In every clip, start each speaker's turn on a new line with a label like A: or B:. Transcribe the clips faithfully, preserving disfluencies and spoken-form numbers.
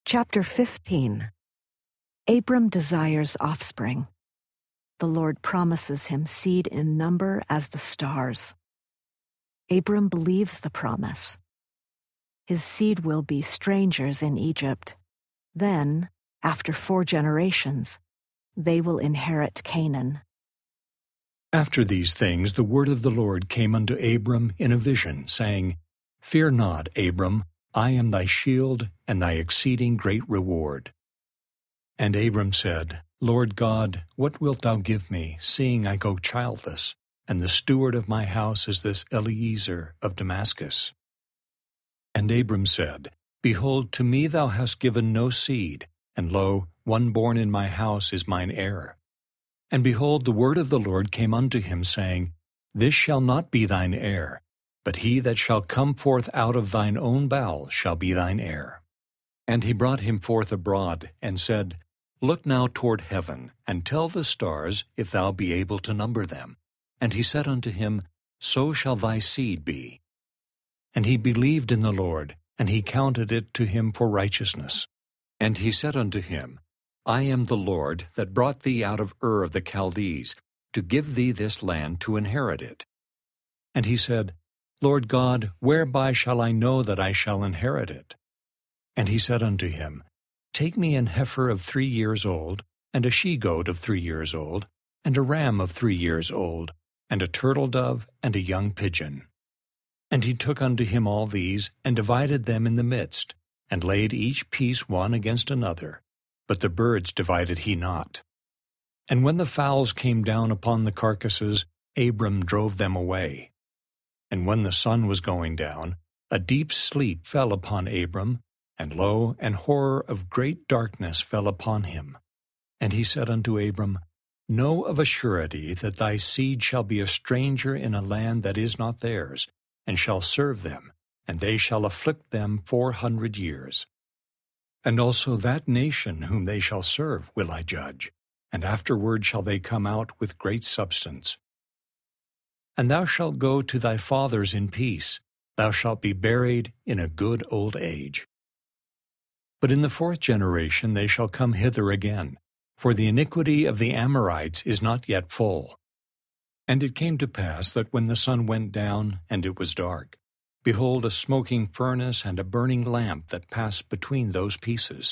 A: Chapter fifteen. Abram desires offspring. The Lord promises him seed in number as the stars. Abram believes the promise. His seed will be strangers in Egypt. Then, after four generations, they will inherit Canaan.
B: After these things the word of the Lord came unto Abram in a vision, saying, Fear not, Abram, I am thy shield and thy exceeding great reward. And Abram said, Lord God, what wilt thou give me, seeing I go childless, and the steward of my house is this Eliezer of Damascus? And Abram said, Behold, to me thou hast given no seed, and lo, one born in my house is mine heir. And behold, the word of the Lord came unto him, saying, This shall not be thine heir, but he that shall come forth out of thine own bowels shall be thine heir. And he brought him forth abroad, and said, Look now toward heaven, and tell the stars, if thou be able to number them. And he said unto him, So shall thy seed be. And he believed in the Lord, and he counted it to him for righteousness. And he said unto him, I am the Lord that brought thee out of Ur of the Chaldees, to give thee this land to inherit it. And he said, Lord God, whereby shall I know that I shall inherit it? And he said unto him, Take me an heifer of three years old, and a she-goat of three years old, and a ram of three years old, and a turtle-dove, and a young pigeon. And he took unto him all these, and divided them in the midst, and laid each piece one against another, but the birds divided he not. And when the fowls came down upon the carcasses, Abram drove them away. And when the sun was going down, a deep sleep fell upon Abram, and lo, an horror of great darkness fell upon him. And he said unto Abram, Know of a surety that thy seed shall be a stranger in a land that is not theirs, and shall serve them, and they shall afflict them four hundred years. And also that nation whom they shall serve will I judge, and afterward shall they come out with great substance. And thou shalt go to thy fathers in peace, thou shalt be buried in a good old age. But in the fourth generation they shall come hither again, for the iniquity of the Amorites is not yet full. And it came to pass that when the sun went down, and it was dark, behold, a smoking furnace and a burning lamp that passed between those pieces.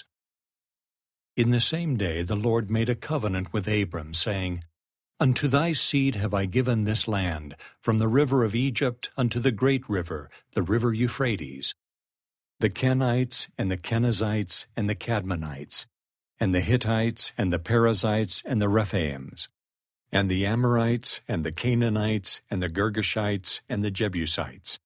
B: In the same day the Lord made a covenant with Abram, saying, Unto thy seed have I given this land, from the river of Egypt unto the great river, the river Euphrates, the Kenites, and the Kenizzites, and the Cadmonites, and the Hittites, and the Perizzites, and the Rephaims, and the Amorites, and the Canaanites, and the Girgashites, and the Jebusites.